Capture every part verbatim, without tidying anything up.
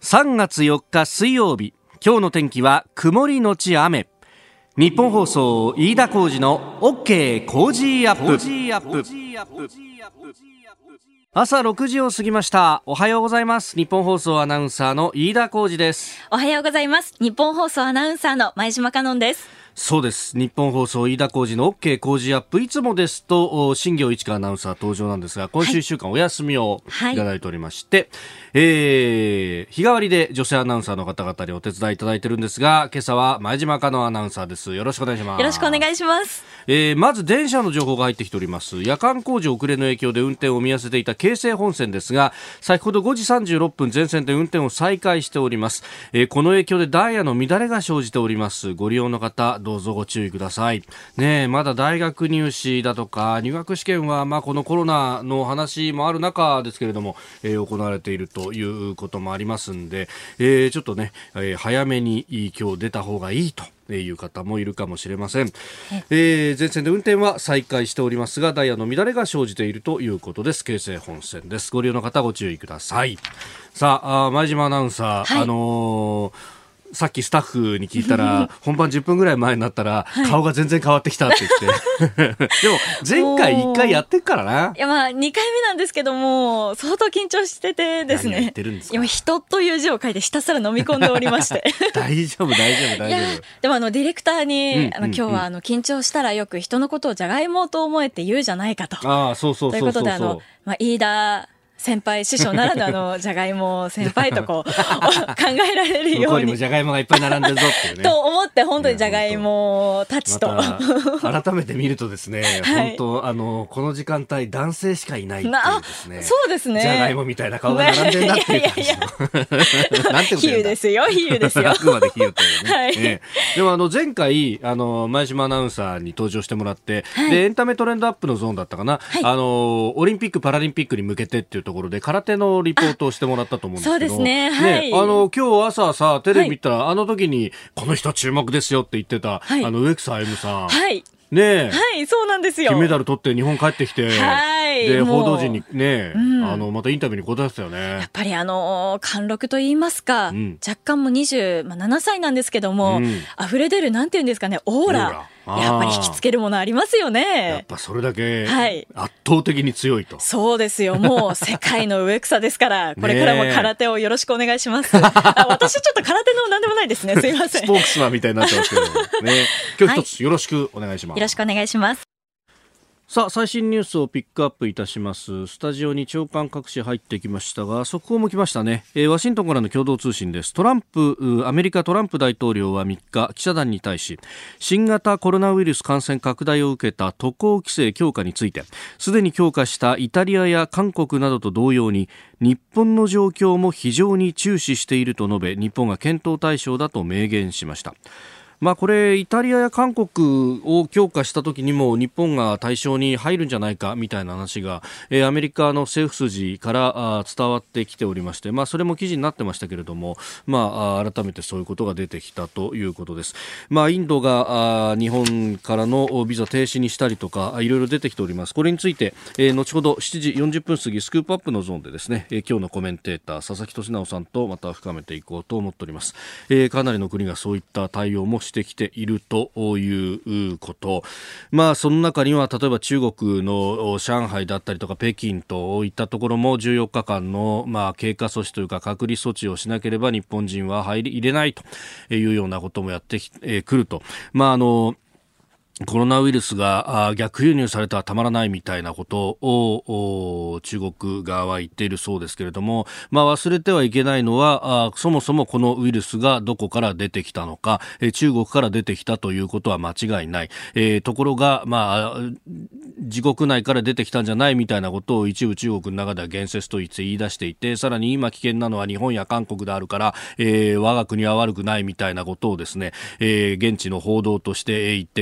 さんがつよっか水曜日、今日の天気は曇りのち雨。日本放送飯田浩司の OK 工事アップ。朝ろくじを過ぎました。おはようございます。日本放送アナウンサーの飯田浩司です。 おはようございます。日本放送アナウンサーの前島香音です。 そうです。日本放送飯田浩司の OK 工事アップ。いつもですと新業一華アナウンサー登場なんですが、今週いっしゅうかんお休みをいただいておりまして、はい、えー、日替わりで女性アナウンサーの方々にお手伝いいただいてるんですが、今朝は前島香音アナウンサーです。よろしくお願いします。 よろしくお願いします。 えー、まず電車の情報が入ってきております。夜間工事遅れの影響で運転を見合わせていた京成本線ですが、先ほどごじさんじゅうろっぷん全線で運転を再開しております。えー、この影響でダイヤの乱れが生じております。ご利用の方どうぞご注意ください。ねえ、まだ大学入試だとか入学試験は、まあ、このコロナの話もある中ですけれども、えー、行われているということもありますんで、えー、ちょっとね、えー、早めに今日出た方がいいという方もいるかもしれません。えー、全線で運転は再開しておりますが、ダイヤの乱れが生じているということです。京成本線です。ご利用の方ご注意ください。さあ、前島アナウンサー、はい、あのーさっきスタッフに聞いたら本番じゅっぷんぐらい前になったら顔が全然変わってきたって言って、はい、でも前回いっかいやってっからな。 いや、まあにかいめなんですけども相当緊張しててですね。 何やってるんですか。 今人という字を書いてひたすら飲み込んでおりまして大丈夫大丈夫大丈夫。 でもあのディレクターに、 うんうんうん、 あの今日はあの緊張したらよく人のことをじゃがいもと思えって言うじゃないかと。 ああ、そうそうそうそうそう。ということであの、 まあ、飯田先輩師匠ならぬあのじゃがいも先輩とこう考えられるように、 向こうにもじゃがいもがいっぱい並んでるぞっていうねと思って本当にじゃがいもたちと、 また改めて見るとですね、はい、本当あのこの時間帯男性しかいないっていうですね。 そうですね。 じゃがいもみたいな顔が並んでるなっていう感じのなんてこと比喩ですよ比喩ですよあくまで比喩というね、はい、ね。でもあの前回あの前島アナウンサーに登場してもらって、はい、でエンタメトレンドアップのゾーンだったかな、はい、あのオリンピックパラリンピックに向けてっていうところで空手のリポートをしてもらったと思うんですけど、 そうですね、はい、 ね、あの今日朝さテレビ見たら、はい、あの時にこの人注目ですよって言ってた、はい、あの植草歩さん、 はいねえ、 はい、そうなんですよ。 金メダル取って日本帰ってきて、 はい、 で報道陣にね、 うん、 あのまたインタビューに答えてたよね。 やっぱりあの貫禄と言いますか、うん、若干もにじゅうななさいなんですけども、うん、溢れ出るなんていうんですかね、オーラ、やっぱり引きつけるものありますよね。 やっぱそれだけ圧倒的に強いと、はい、 そうですよ。もう世界の植草ですからこれからも空手をよろしくお願いしますあ、私ちょっと空手のなんでもないですね、すいません。 スポークスマンみたいになってますけど、ね、今日一つよろしくお願いします、はい、 よろしくお願いします。 さあ、最新ニュースをピックアップいたします。スタジオに長官各紙入ってきましたが、速報も来ましたね。えー、ワシントンからの共同通信です。トランプアメリカトランプ大統領はみっか記者団に対し、新型コロナウイルス感染拡大を受けた渡航規制強化について、すでに強化したイタリアや韓国などと同様に日本の状況も非常に注視していると述べ、日本が検討対象だと明言しました。まあ、これイタリアや韓国を強化した時にも日本が対象に入るんじゃないかみたいな話が、えー、アメリカの政府筋から伝わってきておりまして、まあ、それも記事になってましたけれども、まあ、改めてそういうことが出てきたということです。まあ、インドが日本からのビザ停止にしたりとかいろいろ出てきております。これについて、えー、後ほどしちじよんじゅっぷん過ぎスクープアップのゾーンでですね、えー、今日のコメンテーター佐々木俊直さんとまた深めていこうと思っております。えー、かなりの国がそういった対応もしてきているということ、まあ、その中には例えば中国の上海だったりとか北京といったところもじゅうよっかかんの、まあ、経過措置というか隔離措置をしなければ日本人は入り入れないというようなこともやってきてくると、まああのコロナウイルスが逆輸入されたらたまらないみたいなことを中国側は言っているそうですけれども、まあ、忘れてはいけないのはそもそもこのウイルスがどこから出てきたのか、中国から出てきたということは間違いない、えー、ところが、まあ、自国内から出てきたんじゃないみたいなことを一部中国の中では言説と言って言い出していて、さらに今危険なのは日本や韓国であるから、えー、我が国は悪くないみたいなことをですね、えー、現地の報道として言っていると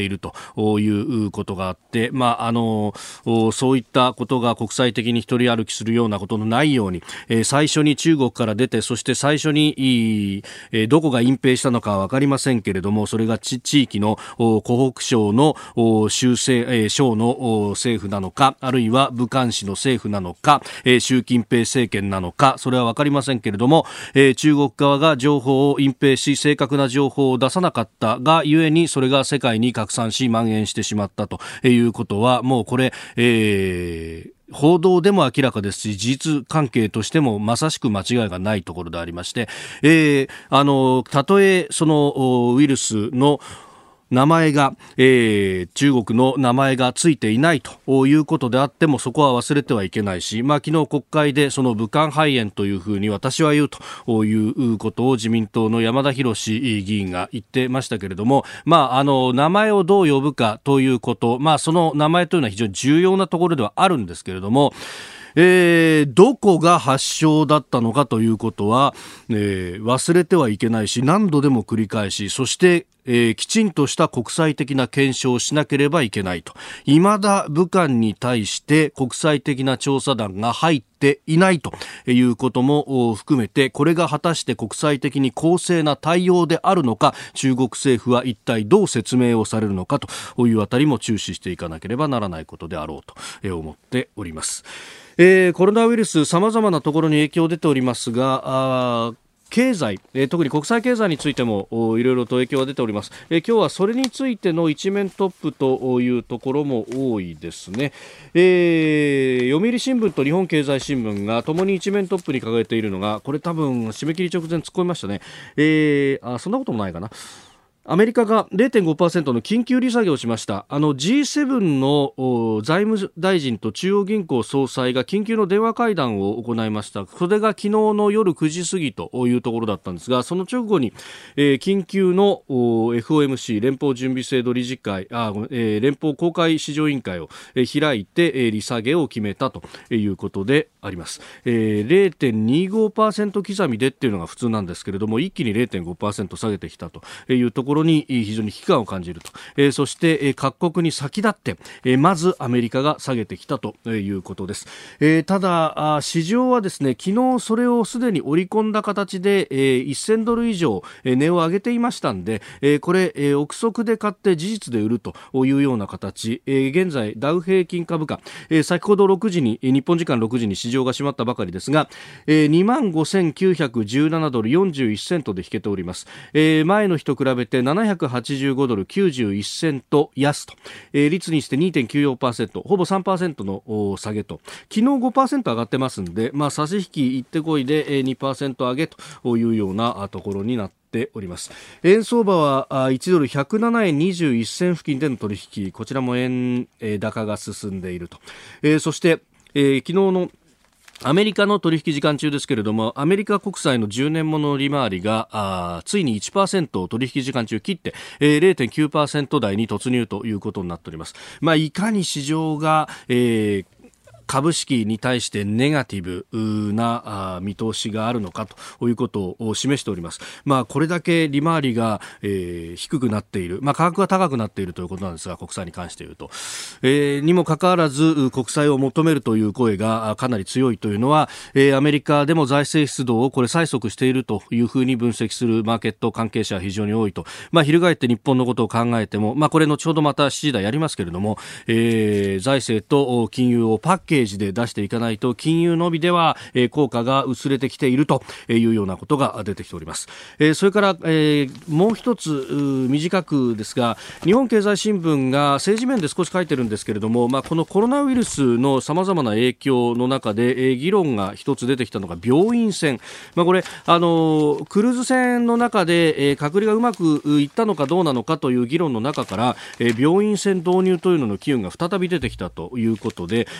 いうことがあって、まあ、あのそういったことが国際的に一人歩きするようなことのないように、えー、最初に中国から出て、そして最初に、えー、どこが隠蔽したのかは分かりませんけれども、それが地域の湖北省の州政、えー、省の政府なのか、あるいは武漢市の政府なのか、えー、習近平政権なのか、それは分かりませんけれども、えー、中国側が情報を隠蔽し、正確な情報を出さなかったがゆえに、それが世界に拡散し蔓延してしまったということは、もうこれ、えー報道でも明らかですし、事実関係としてもまさしく間違いがないところでありまして、えー、あのたとえそのウイルスの名前が、えー、中国の名前がついていないということであっても、そこは忘れてはいけないし、まあ、昨日国会でその武漢肺炎というふうに私は言うということを自民党の山田博議員が言ってましたけれども、まあ、あの名前をどう呼ぶかということ、まあ、その名前というのは非常に重要なところではあるんですけれども、えー、どこが発祥だったのかということは、えー、忘れてはいけないし、何度でも繰り返し、そしてえー、きちんとした国際的な検証をしなければいけないと。未だ武漢に対して国際的な調査団が入っていないということも含めて、これが果たして国際的に公正な対応であるのか、中国政府は一体どう説明をされるのかというあたりも注視していかなければならないことであろうと思っております。えー、コロナウイルス様々なところに影響出ておりますが、あ経済、えー、特に国際経済についてもいろいろと影響が出ております。えー、今日はそれについての一面トップというところも多いですね。えー、読売新聞と日本経済新聞がともに一面トップに掲げているのが、これ多分締め切り直前突っ込みましたね。えー、あそんなこともないかな。アメリカが ゼロテンごパーセント の緊急利下げをしました。あの ジーセブン の財務大臣と中央銀行総裁が緊急の電話会談を行いました。それが昨日の夜くじ過ぎというところだったんですが、その直後に、えー、緊急の エフオーエムシー 連邦準備制度理事会あ、えー、連邦公開市場委員会を、えー、開いて、えー、利下げを決めたということであります。えー、ゼロテンにごパーセント 刻みでっていうのが普通なんですけれども、一気に ゼロテンごパーセント 下げてきたというところに非常に危機感を感じると、えー、そして、えー、各国に先立って、えー、まずアメリカが下げてきたということです。えー、ただ市場はですね、昨日それをすでに織り込んだ形で、えー、せんドル以上、えー、値を上げていましたんで、えー、これ、えー、憶測で買って事実で売るというような形、えー、現在ダウ平均株価、えー、先ほどろくじに日本時間ろくじに市場が閉まったばかりですが、えー、にまんごせんきゅうひゃくじゅうななドルよんじゅういちセントで引けております。えー、前の日と比べてななひゃくはちじゅうごドルきゅうじゅういちセント安と、えー、率にして にてんきゅうよんパーセント、 ほぼ さんパーセント の下げと、昨日 ごパーセント 上がってますんで、まあ、差し引き行ってこいで にパーセント 上げというようなところになっております。円相場はいちドルひゃくななえんにじゅういち銭付近での取引、こちらも円高が進んでいると、えー、そして、えー、昨日のアメリカの取引時間中ですけれども、アメリカ国債のじゅうねんものの利回りがあついに いちパーセント を取引時間中切って、えー、ゼロテンきゅうパーセント 台に突入ということになっております。まあ、いかに市場が、えー株式に対してネガティブな見通しがあるのかということを示しております。まあ、これだけ利回りが、えー、低くなっている、まあ、価格が高くなっているということなんですが、国債に関して言うと、えー、にもかかわらず国債を求めるという声がかなり強いというのは、えー、アメリカでも財政出動をこれ催促しているというふうに分析するマーケット関係者は非常に多いと。まあ、翻って日本のことを考えても、まあ、これ後ほどまたしちじ台やりますけれども、えー、財政と金融をパッケージで出していかないと金融のみでは、えー、効果が薄れてきているというようなことが出てきております。えー、それから、えー、もう一つ短くですが、日本経済新聞が政治面で少し書いてるんですけれども、まあ、このコロナウイルスのさまざまな影響の中で、えー、議論が一つ出てきたのが病院船、まあ、これあのクルーズ船の中で、えー、隔離がうまくいったのかどうなのかという議論の中から、えー、病院船導入というのの機運が再び出てきたということで、えー、これ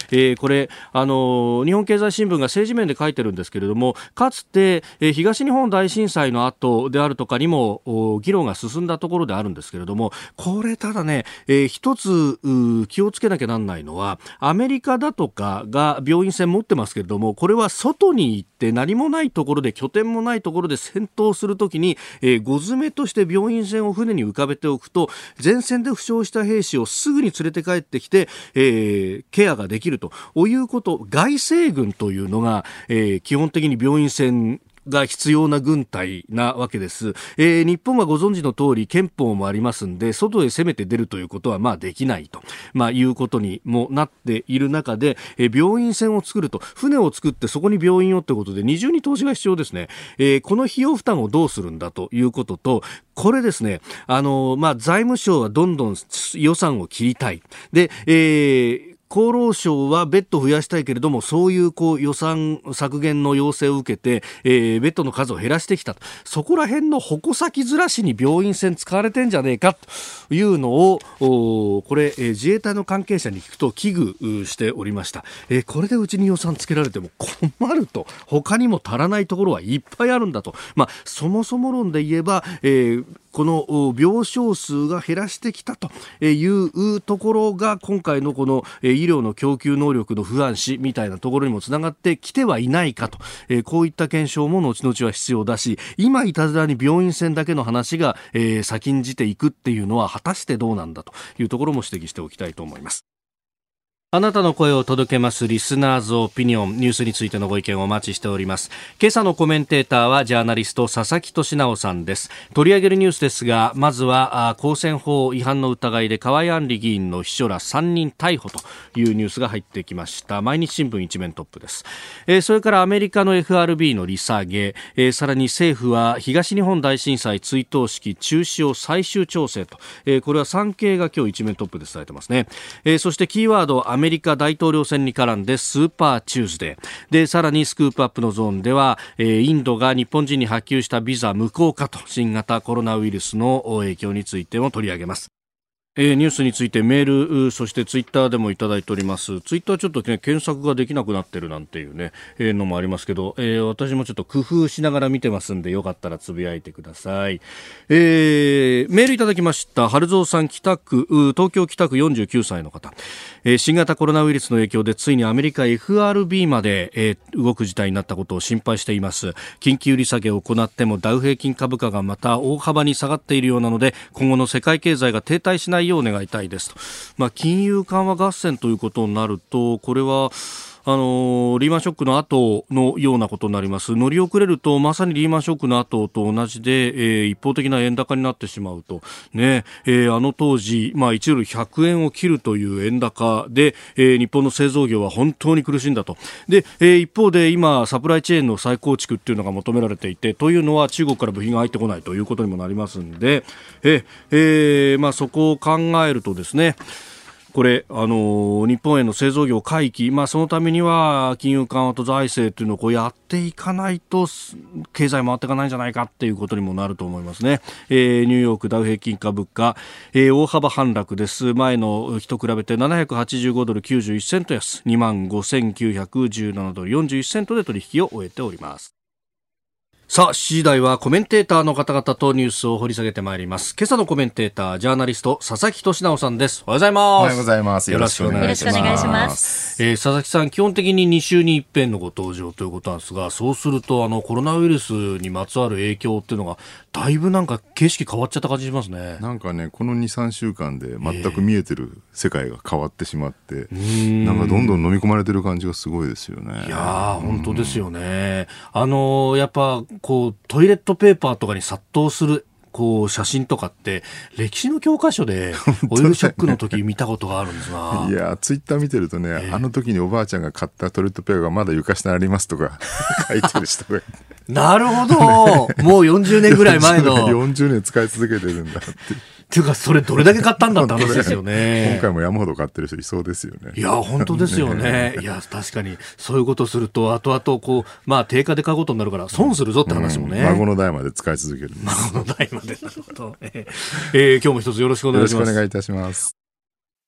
これあの日本経済新聞が政治面で書いてるんですけれども、かつて、えー、東日本大震災の後であるとかにも議論が進んだところであるんですけれども、これただね、えー、一つ気をつけなきゃなんないのは、アメリカだとかが病院船持ってますけれども、これは外に行って何もないところで、拠点もないところで戦闘するときに、えー、ご詰めとして病院船を船に浮かべておくと、前線で負傷した兵士をすぐに連れて帰ってきて、えー、ケアができるということ、外政軍というのが、えー、基本的に病院船が必要な軍隊なわけです、えー、日本はご存知の通り憲法もありますんで、外へ攻めて出るということはまあできないと、まあ、いうことにもなっている中で、えー、病院船を作ると、船を作ってそこに病院をということで二重に投資が必要ですね、えー、この費用負担をどうするんだということと、これですね、あのーまあ、財務省はどんどん予算を切りたいで、えー厚労省はベッドを増やしたいけれども、そういうこう予算削減の要請を受けて、えー、ベッドの数を減らしてきたと。そこら辺の矛先ずらしに病院船使われてんじゃねえかというのを、これ、えー、自衛隊の関係者に聞くと危惧しておりました、えー、これでうちに予算つけられても困ると、他にも足らないところはいっぱいあるんだと、まあ、そもそも論で言えば、えーこの病床数が減らしてきたというところが、今回のこの医療の供給能力の不安視みたいなところにもつながってきてはいないかと、こういった検証も後々は必要だし、今いたずらに病院船だけの話が先んじていくっていうのは果たしてどうなんだというところも指摘しておきたいと思います。あなたの声を届けますリスナーズオピニオン、ニュースについてのご意見をお待ちしております。今朝のコメンテーターはジャーナリスト佐々木俊直さんです。取り上げるニュースですが、まずは公選法違反の疑いで河井案里議員の秘書らさんにん逮捕というニュースが入ってきました。毎日新聞一面トップです。えー、それからアメリカの エフアールビー の利下げ、えー、さらに政府は東日本大震災追悼式中止を最終調整と、えー、これは産経が今日一面トップで伝えてますね。えー、そしてキーワードアメリカ大統領選に絡んでスーパーチューズデーで、さらにスクープアップのゾーンでは、えー、インドが日本人に発給したビザ無効化と、新型コロナウイルスの影響についても取り上げます。えー、ニュースについてメール、そしてツイッターでもいただいております。ツイッターちょっと、ね、検索ができなくなってるなんていうね、えー、のもありますけど、えー、私もちょっと工夫しながら見てますんで、よかったらつぶやいてください。えー、メールいただきました。春蔵さん、北区、東京北区よんじゅうきゅうさいの方、えー、新型コロナウイルスの影響でついにアメリカ エフアールビー まで、えー、動く事態になったことを心配しています。緊急利下げを行ってもダウ平均株価がまた大幅に下がっているようなので、今後の世界経済が停滞しないよう願いたいですと。まあ、金融緩和合戦ということになると、これはあのー、リーマンショックの後のようなことになります。乗り遅れるとまさにリーマンショックの後と同じで、えー、一方的な円高になってしまうと、ねえー、あの当時、まあ、いちドルひゃくえんを切るという円高で、えー、日本の製造業は本当に苦しんだと。で、えー、一方で今サプライチェーンの再構築っていうのが求められていて、というのは中国から部品が入ってこないということにもなりますんで、えーえーまあ、そこを考えるとですね、これ、あの日本への製造業回帰、まあ、そのためには金融緩和と財政というのをこうやっていかないと経済回っていかないんじゃないかっていうことにもなると思いますね。えー、ニューヨークダウ平均株価、えー、大幅反落です。前の日と比べてななひゃくはちじゅうごドルきゅうじゅういちセント安、 にまんごせんきゅうひゃくじゅうななドルよんじゅういちセントで取引を終えております。さあ、しちじ台はコメンテーターの方々とニュースを掘り下げてまいります。今朝のコメンテーター、ジャーナリスト佐々木俊直さんです。おはようございます。 おはようございます。よろしくお願いします。 よろしくお願いします。 えー、佐々木さん、基本的にに週に一遍のご登場ということなんですが、そうするとあのコロナウイルスにまつわる影響っていうのがだいぶなんか景色変わっちゃった感じしますね。 なんかね、この にさんしゅうかんで全く見えてる世界が変わってしまって、えー、なんかどんどん飲み込まれてる感じがすごいですよね。 いやー、本当ですよね。あのー、やっぱこうトイレットペーパーとかに殺到するこう写真とかって歴史の教科書でオイルショックの時見たことがあるんですが、 いやツイッター見てるとね、えー、あの時におばあちゃんが買ったトイレットペーパーがまだ床下にありますとか書いてる人がなるほど、もうよんじゅうねんぐらい前のよんじゅうねん使い続けてるんだってっていうか、それどれだけ買ったんだって話ですよね。 今回も山ほど買ってる人いそうですよね。 いや本当ですよね。いや確かにそういうことすると後々こう、まあ、定価で買うことになるから損するぞって話もね、 うん、孫の代まで使い続ける。 孫の代までなるほど、えーえー、今日も一つよろしくお願いします。 よろしくお願いいたします。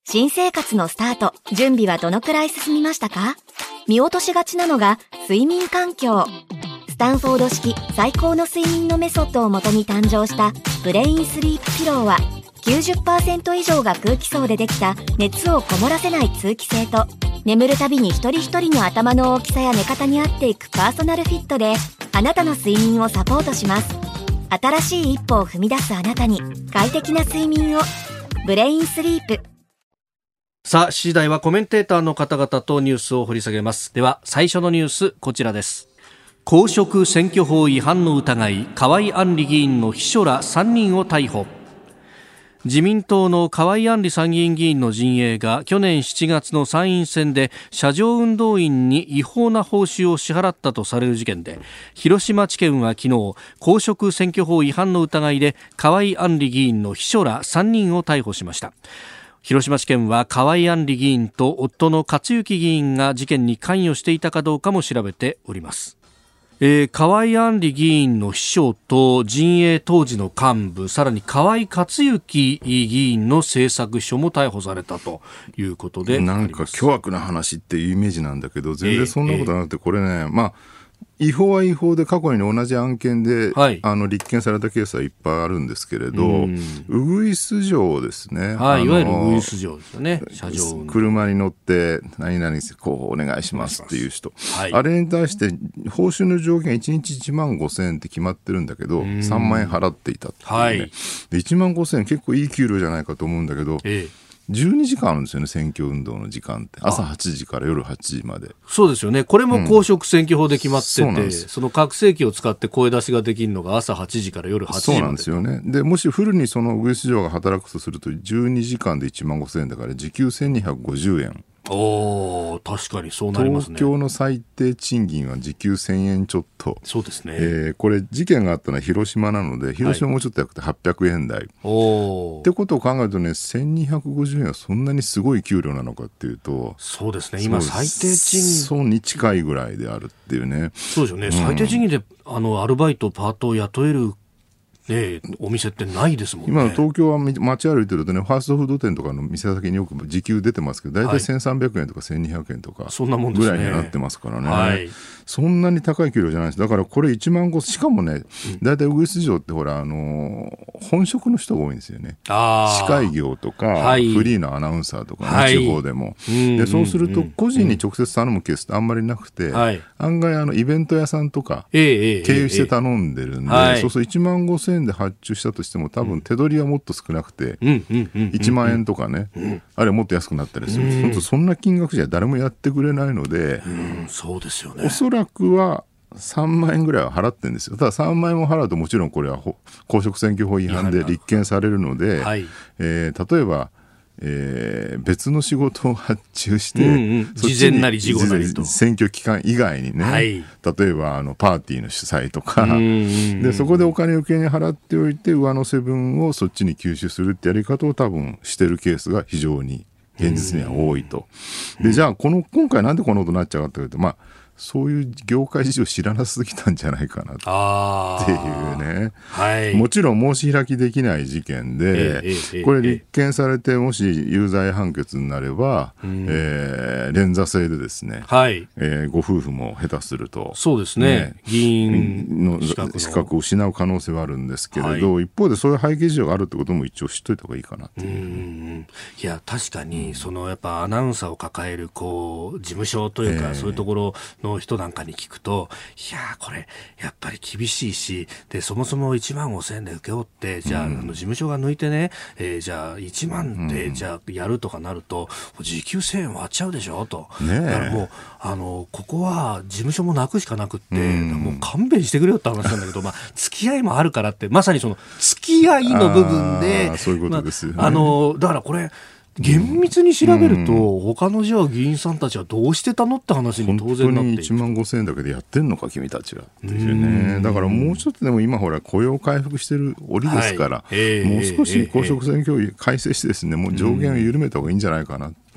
新生活のスタート、準備はどのくらい進みましたか？見落としがちなのが睡眠環境。スタンフォード式最高の睡眠のメソッドをもとに誕生したブレインスリープピローは、きゅうじゅっパーセント 以上が空気層でできた熱をこもらせない通気性と、眠るたびに一人一人の頭の大きさや寝方に合っていくパーソナルフィットで、あなたの睡眠をサポートします。新しい一歩を踏み出すあなたに快適な睡眠を。ブレインスリープ。 さあ、しちじ台はコメンテーターの方々とニュースを掘り下げます。では最初のニュース、こちらです。公職選挙法違反の疑い、河井案里議員の秘書らさんにんを逮捕。自民党の河井案里参議院議員の陣営が去年しちがつの参院選で車上運動員に違法な報酬を支払ったとされる事件で、広島地検は昨日、公職選挙法違反の疑いで河井案里議員の秘書らさんにんを逮捕しました。広島地検は河井案里議員と夫の克行議員が事件に関与していたかどうかも調べております。えー、河井案里議員の秘書と陣営当時の幹部、さらに河井克行議員の政策秘書も逮捕されたということで、 なんか巨悪な話っていうイメージなんだけど、全然そんなことなくて、これね、まあ違法は違法で過去に同じ案件で、はい、あの立件されたケースはいっぱいあるんですけれど、ウグイス嬢ですね、 はい、いわゆるウグイス嬢ですよね。車上運動、 車に乗って何々こうお願いしますっていう人、はい、あれに対して報酬の上限いちにちいちまんごせんえんって決まってるんだけど、さんまんえん払っていたっていうね、はい、でいちまんごせんえん結構いい給料じゃないかと思うんだけど、ええ、じゅうにじかんあるんですよね、選挙運動の時間って。朝はちじから夜はちじまで。 そうですよね。これも公職選挙法で決まってて、うん、そ, その拡声器を使って声出しができるのが朝はちじから夜はちじまで。 そうなんですよね。でもしフルにそのウグイス嬢が働くとするとじゅうにじかんでいちまんごせんえんだから時給せんにひゃくごじゅうえん。 おー、確かにそうなりますね。 東京の最低賃金は時給せんえんちょっと。 そうですね。 えー、これ事件があったのは広島なので、広島もうちょっと安くてはっぴゃくえん台、はい、おってことを考えるとね、せんにひゃくごじゅうえんはそんなにすごい給料なのかっていうと、 そうですね、今最低賃金そうに近いぐらいであるっていうね。 そうですよね、うん、最低賃金であのアルバイトパートを雇えるね、お店ってないですもんね。 今の東京は街歩いてるとね、ファーストフード店とかの店先によく時給出てますけど、大体せんさんびゃくえんとかせんにひゃくえんとかぐらいにはなってますからね。はい、そんなに高い給料じゃないです。だからこれいちまんごせん、しかもね、大体ウグイス嬢ってほら、あのー、本職の人が多いんですよね。司会業とか、はい、フリーのアナウンサーとか、ね、はい、地方でも。でそうすると個人に直接頼むケースってあんまりなくて、はい、案外あのイベント屋さんとか経由して頼んでるんで、ええええ、そうするといちまんごせんえんで発注したとしても多分手取りはもっと少なくていちまんえんとかね、うん、あれはもっと安くなったりする、うん、そんな金額じゃ誰もやってくれないので、 うん、そうですよね。 おそらくはさんまんえんぐらいは払ってるんですよ。たださんまんえんも払うともちろんこれは公職選挙法違反で立件されるので、はい、えー、例えばえー、別の仕事を発注して、うんうん、 事前なり事後なりと選挙期間以外にね、はい、例えばあのパーティーの主催とかで、そこでお金を余計に払っておいて上乗せ分をそっちに吸収するってやり方を多分してるケースが非常に現実には多いと。でじゃあこの今回なんでこのことになっちゃうかというと、まあそういう業界事情知らなすぎたんじゃないかなっていうね、はい、もちろん申し開きできない事件で、えーえー、これ立件されてもし有罪判決になれば、うんえー、連座制でですね、はいえー、ご夫婦も下手するとそうですね、ね議員の資格の資格を失う可能性はあるんですけれど、はい、一方でそういう背景事情があるってことも一応知っといた方がいいかなっていう、 うんいや確かにそのやっぱアナウンサーを抱えるこう事務所というか、えー、そういうところのの人なんかに聞くと、いやこれやっぱり厳しいし、でそもそもいちまんごせんえんで請け負ってじゃあ、うん、あの事務所が抜いてね、えー、じゃあいちまんで、うん、じゃあやるとかなると時給せんえん割っちゃうでしょと、ね、だからもうあのここは事務所もなくしかなくって、うん、もう勘弁してくれよって話なんだけど、まあ付き合いもあるからってまさにその付き合いの部分で、 そういうことですよね。 まあ、あのだからこれ厳密に調べると、うん、他のじゃあ議員さんたちはどうしてたのって話に当然なっている。 本当にいちまんごせんえんだけでやってんのか君たちはっていうね。だからもうちょっとでも今ほら雇用回復してる折ですから、はいえー、もう少し公職選挙を改正してですね、もう上限を緩めた方がいいんじゃないかなって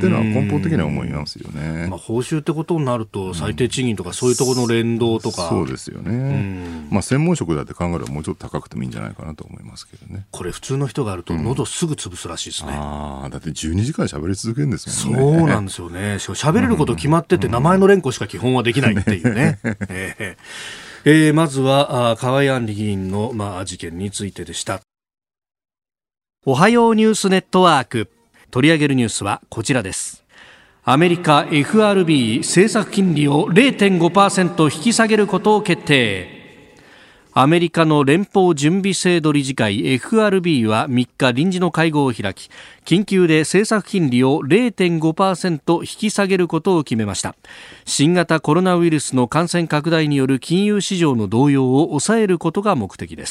っていうのは根本的には思いますよね。 まあ、報酬ってことになると最低賃金とかそういうところの連動とか、 うん、そうですよね、まあ、専門職だって考えればもうちょっと高くてもいいんじゃないかなと思いますけどね。 これ普通の人があると喉すぐ潰すらしいですね、 うん、あだってじゅうにじかん喋り続けるんですもんね。 そうなんですよね。しかも喋れること決まってて名前の連呼しか基本はできないっていうね、うんえーえー、まずは河井案里議員の、まあ、事件についてでした。おはようニュースネットワーク、取り上げるニュースはこちらです。アメリカ エフアールビー 政策金利を ゼロテンごパーセント 引き下げることを決定。アメリカの連邦準備制度理事会 エフアールビー はみっか臨時の会合を開き、緊急で政策金利を ゼロテンごパーセント 引き下げることを決めました。新型コロナウイルスの感染拡大による金融市場の動揺を抑えることが目的です。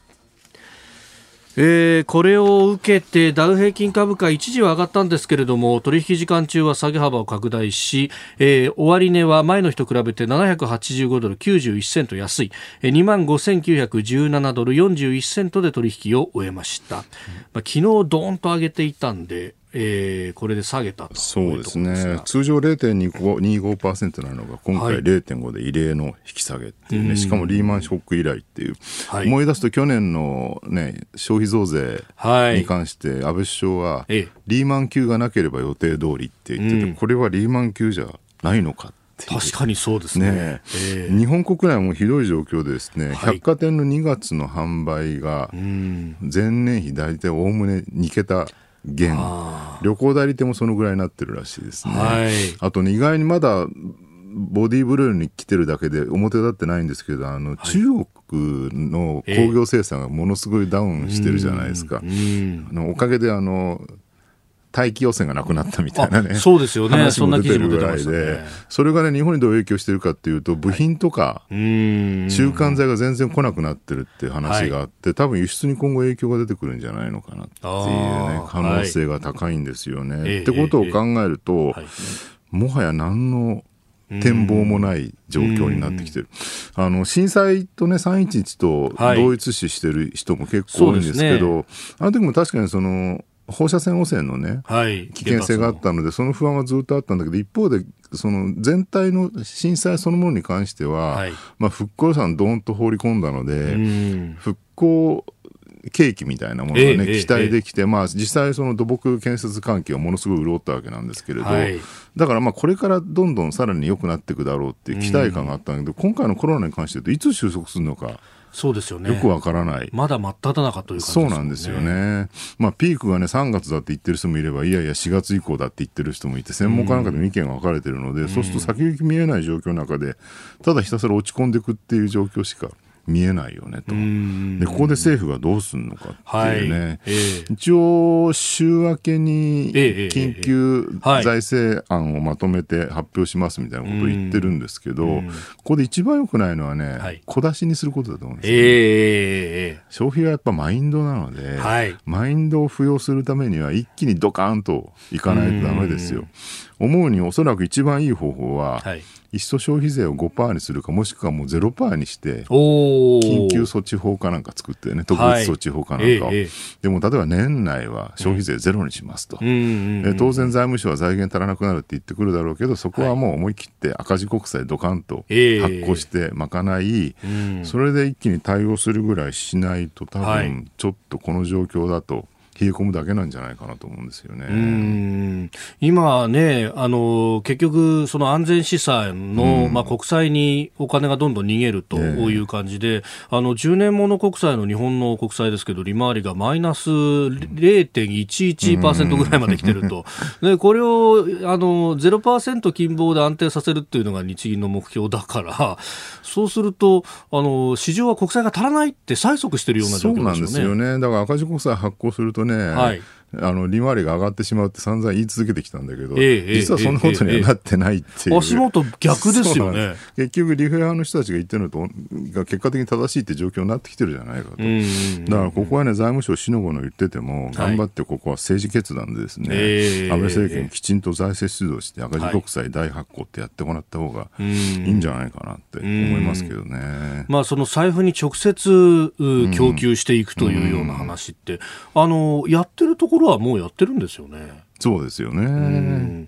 えー、これを受けてダウ平均株価一時は上がったんですけれども、取引時間中は下げ幅を拡大し、えー、終値は前の日と比べてななひゃくはちじゅうごドルきゅうじゅういちセント安い にまんごせんきゅうひゃくじゅうななドルよんじゅういちセントで取引を終えました。うんまあ、昨日ドーンと上げていたんで、えー、これで下げたと。 そうですね。通常 ゼロテンにごパーセント なのが今回 ゼロテンご で異例の引き下げっていうね、はい、しかもリーマンショック以来っていう、はい、思い出すと去年の、ね、消費増税に関して安倍首相は、はい、リーマン級がなければ予定通りって言ってて、うん、これはリーマン級じゃないのか。 確かにそうですね。 ねえー、日本国内もひどい状況でですね、はい、百貨店のにがつの販売が前年比大体おおむねに桁減、旅行代理店もそのぐらいになってるらしいですね、はい、あとね、意外にまだボディーブルーに来てるだけで表立ってないんですけど、あの、はい、中国の工業生産がものすごいダウンしてるじゃないですか、えー、あのおかげであの大気汚染がなくなったみたいなね、 そうですよね、 話も出てるぐらいで、それがね、日本にどう影響してるかっていうと、部品とか中間材が全然来なくなってるっていう話があって、はい、多分輸出に今後影響が出てくるんじゃないのかなっていうね、可能性が高いんですよね、はい、ってことを考えると、えーえーはい、もはや何の展望もない状況になってきてる。あの震災とねさんいちいちと同一視してる人も結構多いんですけど、はいね、あの時も確かにその放射線汚染のね、はい、危険性があったのでその不安はずっとあったんだけど、一方でその全体の震災そのものに関しては、はい、まあ、復興予算ドーンと放り込んだので、復興景気みたいなものがね、えー、期待できて、えーまあ、実際その土木建設関係はものすごい潤ったわけなんですけれど、はい、だからまあこれからどんどんさらに良くなっていくだろうっていう期待感があったんだけど、今回のコロナに関して言うといつ収束するのかそうですよね、 よくわからない。 まだ真っ只中という感じですよね。そうなんですよね、まあ、ピークがねさんがつだって言ってる人もいれば、いやいやしがつ以降だって言ってる人もいて、専門家なんかでも意見が分かれてるので、うん、そうすると先行き見えない状況の中でただひたすら落ち込んでいくっていう状況しか見えないよねと。でここで政府がどうするのかっていうね、はいえー、一応週明けに緊急財政案をまとめて発表しますみたいなことを言ってるんですけど、ここで一番良くないのはね、はい、小出しにすることだと思うんですよ、ねえー、消費はやっぱマインドなので、はい、マインドを付与するためには一気にドカーンといかないとダメですよ。思うにおそらく一番いい方法は、はい、いっそ消費税を ごパーセント にするか、もしくはもう ゼロパーセント にして緊急措置法かなんか作ってね、特別措置法かなんかを、はいええ、でも例えば年内は消費税ゼロにしますと、うん、え当然財務省は財源足らなくなるって言ってくるだろうけど、そこはもう思い切って赤字国債ドカンと発行して賄い、え、それで一気に対応するぐらいしないと、多分ちょっとこの状況だと冷え込むだけなんじゃないかなと思うんですよね。うん今ね、あの結局その安全資産の、うんまあ、国債にお金がどんどん逃げるという感じで、あのじゅうねんもの国債の日本の国債ですけど、利回りがマイナス ゼロテンいちいちパーセント ぐらいまで来てるとでこれをあの ゼロパーセント 金棒で安定させるっていうのが日銀の目標だから、そうするとあの市場は国債が足らないって催促してるような状況ですよね。 そうなんですよね。だから赤字国債発行するとね、はい、あの利回りが上がってしまうって散々言い続けてきたんだけど、ええ、実はそんなことにはなってないっていう、ええ、 足元逆ですよね。 結局リフェ派の人たちが言ってるのとが結果的に正しいって状況になってきてるじゃないかと。だからここはね、財務省しのごの言ってても、頑張ってここは政治決断でですね、はい、安倍政権きちんと財政出動して赤字国債大発行ってやってもらった方がいいんじゃないかなって思いますけどね。 まあ、その財布に直接供給していくというような話って、あのやってるところはもうやってるんですよね。 そうですよね。うん、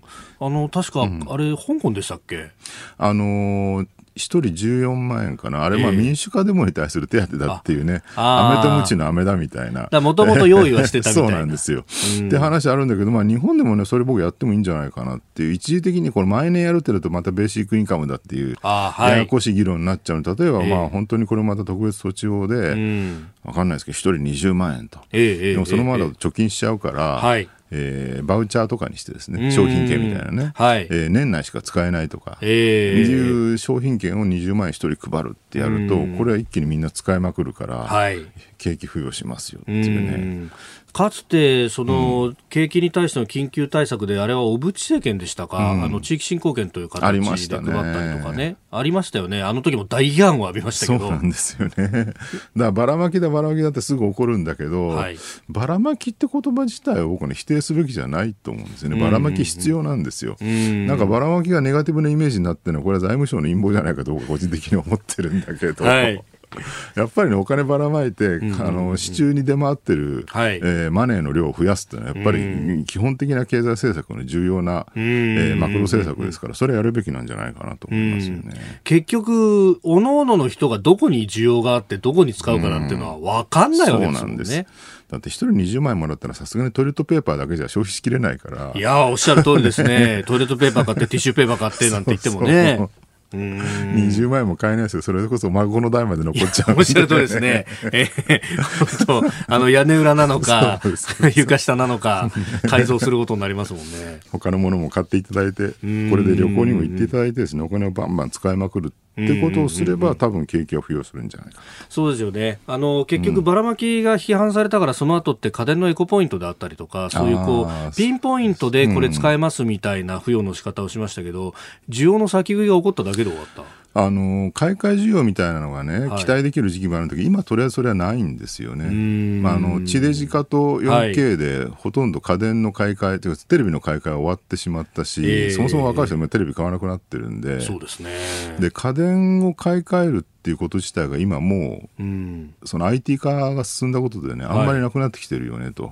あの確か、うん、あれ香港でしたっけ？ あのーひとりじゅうよんまんえんかな、あれまあ民主化デモに対する手当だっていうね、アメとムチのアメだみたいな、 もともと用意はしてたみたいなそうなんですよ、うん、って話あるんだけど、まあ、日本でもねそれ僕やってもいいんじゃないかなっていう、一時的にこれ毎年やるってるとまたベーシックインカムだっていうややこしい議論になっちゃう。例えばまあ本当にこれまた特別措置法で、えー、分かんないですけどひとりにじゅうまんえんと、えー、でもそのままだと貯金しちゃうから、えーはいえー、バウチャーとかにしてですね、商品券みたいなね、はいえー、年内しか使えないとか、えー、いう商品券をにじゅうまんえんひとり配るってやると、これは一気にみんな使いまくるから、はい、景気浮揚しますよっていうね。 かつてその景気に対しての緊急対策で、あれは小渕政権でしたか、うん、あの地域振興券という形で配ったりとかね、ありましたよね。あの時も大批判を浴びましたけど。 そうなんですよね。だからばらまきだばらまきだってすぐ起こるんだけど、はい、ばらまきって言葉自体を僕ね否定すべきじゃないと思うんですよね。ばらまき必要なんですよ。うんうんうん、なんかばらまきがネガティブなイメージになってるのはこれは財務省の陰謀じゃないかと僕は個人的に思ってるんだけど、はいやっぱり、ね、お金ばらまいて、うんうんうん、あの市中に出回ってる、はいえー、マネーの量を増やすというのはやっぱり基本的な経済政策の重要な、うんえー、マクロ政策ですから、それやるべきなんじゃないかなと思いますよね。うん、 結局各々の人がどこに需要があってどこに使うかなんていうのは分かんないわけですよね。そうなんです。 だってひとりにじゅうまんえんもらったらさすがにトイレットペーパーだけじゃ消費しきれないから。 いやおっしゃる通りですね。トイレットペーパー買ってティッシュペーパー買ってなんて言ってもねそうそううーんにじゅうまんえんも買えないですよ。それこそ孫の代まで残っちゃう、ね、 おっしゃるとですね、えー、本当あの屋根裏なのか床下なのか改造することになりますもんね。 他のものも買っていただいて、これで旅行にも行っていただいてですね、お金をバンバン使いまくるってことをすれば多分景気は浮揚するんじゃないか。 そうですよね。あの結局ばらまきが批判されたから、その後って家電のエコポイントであったりとか、そういうこうピンポイントでこれ使えますみたいな付与の仕方をしましたけど、需要の先食いが起こっただけで終わった。 あの買い替え需要みたいなのがね、はい、期待できる時期もあるんだけど、今とりあえずそれはないんですよね。まあ、あの地デジ化と よんケー でほとんど家電の買い替えというかテレビの買い替えは終わってしまったし、えー、そもそも若い人もテレビ買わなくなってるんで、 そうですね。 で家電を買い替えるっていうこと自体が今もう、うん、その アイティー 化が進んだことでね、あんまりなくなってきてるよねと、はい、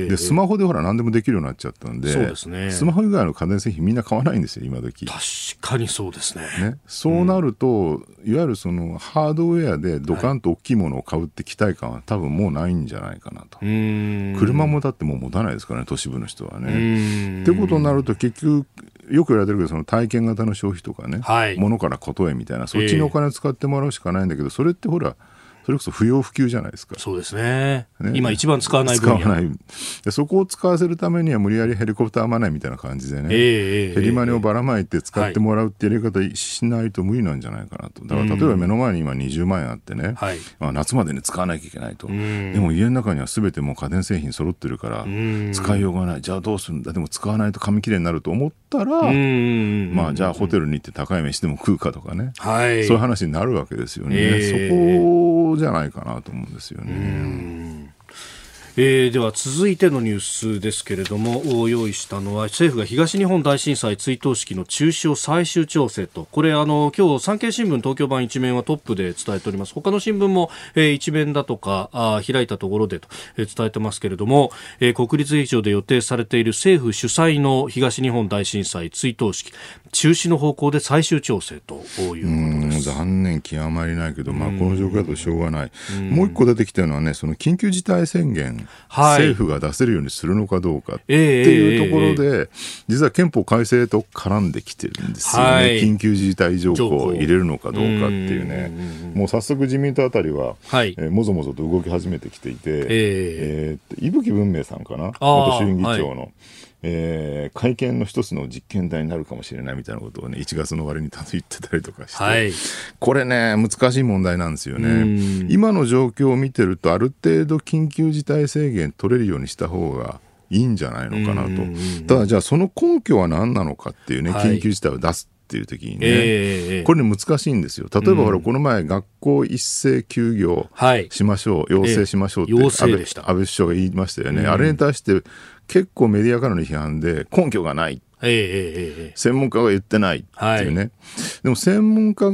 でスマホでほら何でもできるようになっちゃったんで、そうですね、スマホ以外の家電製品みんな買わないんですよ今時。 確かにそうです ね, ねそうなると、うん、いわゆるそのハードウェアでドカンと大きいものを買うって期待感は多分もうないんじゃないかなと。うーん車もだってもう持たないですからね、都市部の人はね。ってことになると結局よく言われてるけど、その体験型の消費とかね、はい、物からことへみたいな、そっちにお金を使ってもらうしかないんだけど、それってほらそれこそ不要不急じゃないですか。 そうです ね, ね今一番使わない分野、 使わないでそこを使わせるためには無理やりヘリコプターマネーみたいな感じでね、えー、ヘリマネをばらまいて使ってもらうってやり方しないと無理なんじゃないかなと。だから例えば目の前に今にじゅうまんえんあってね、はいまあ、夏までに使わなきゃいけないと。でも家の中には全てもう家電製品揃ってるから使いようがない。じゃあどうするんだ、でも使わないと紙切れになると思ったら、まあじゃあホテルに行って高い飯でも食うかとかね、はい、そういう話になるわけですよね、えー、そこじゃないかなと思うんですよね。うんえー、では続いてのニュースですけれども、用意したのは政府が東日本大震災追悼式の中止を最終調整と。これあの今日産経新聞東京版一面はトップで伝えております。他の新聞も、えー、一面だとかあ開いたところでと、えー、伝えてますけれども、えー、国立劇場で予定されている政府主催の東日本大震災追悼式中止の方向で最終調整ということです。 残念極まりないけど、まあ、この状況だとしょうがない。うもう一個出てきたのはね、その緊急事態宣言、はい、政府が出せるようにするのかどうかっていうところで、えーえー、実は憲法改正と絡んできてるんですよね、はい、緊急事態条項を入れるのかどうかっていうね。うもう早速自民党あたりは、はいえー、もぞもぞと動き始めてきていて、えーえー、伊吹文明さんかな、元衆院議長の、はいえー、会見の一つの実験台になるかもしれないみたいなことをねいちがつの終わりに言ってたりとかして、はい、これね難しい問題なんですよね。今の状況を見てるとある程度緊急事態宣言取れるようにした方がいいんじゃないのかなと。ただじゃあその根拠は何なのかっていうね、はい、緊急事態を出すっていう時にね、えー、これね難しいんですよ。例えばほらこの前学校一斉休業しましょう、はい、要請しましょうって安倍、安倍首相が言いましたよね。あれに対して結構メディアからの批判で根拠がない、えーえー、専門家が言ってないっていうね、はい、でも専門家が言って